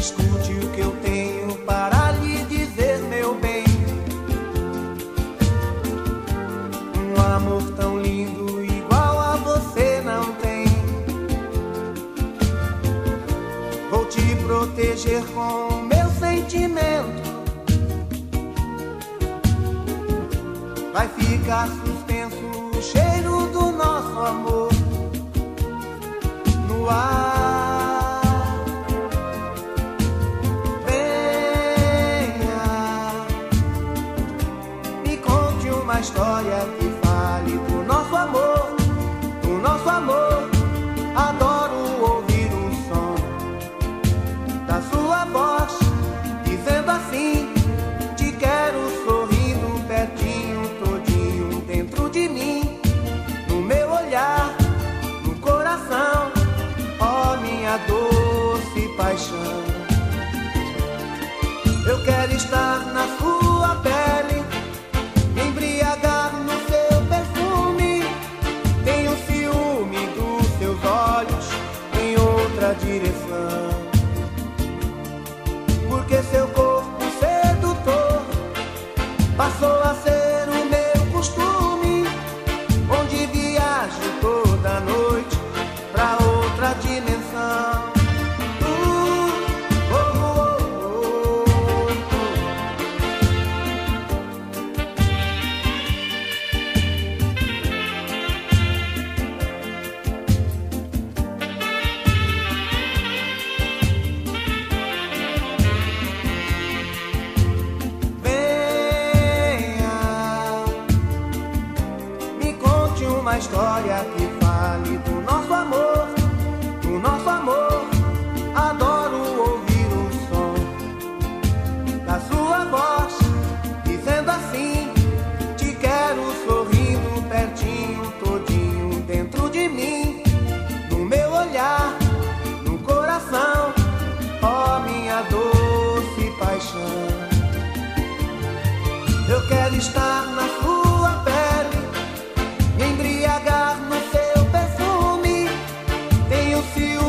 escute o que eu tenho para lhe dizer, meu bem. Um amor tão lindo igual a você não tem. Vou te proteger com meu sentimento. Vai ficar suspenso o cheiro do nosso amor no ar. Venha, me conte uma história que fale do nosso amor, do nosso amor. Adoro ouvir o som da sua voz, dizendo assim: te quero sorrindo pertinho, todinho dentro de mim, no meu olhar, no coração, ó minha doce paixão. Eu quero estar na sua pele, me embriagar no seu perfume. Tenho ciúme dos seus olhos em outra direção, porque seu corpo sedutor passou a ser o meu costume, onde viajo toda noite pra outra dimensão. Oh, oh, oh, venha, me conte uma história que fale do nosso amor, do nosso amor. Adoro ouvir o som da sua voz, dizendo assim: te quero sorrindo pertinho, todinho dentro de mim, no meu olhar, no coração, ó minha doce paixão. Eu quero estar na sua pele, me embriagar no seu perfume. Tenho ciúme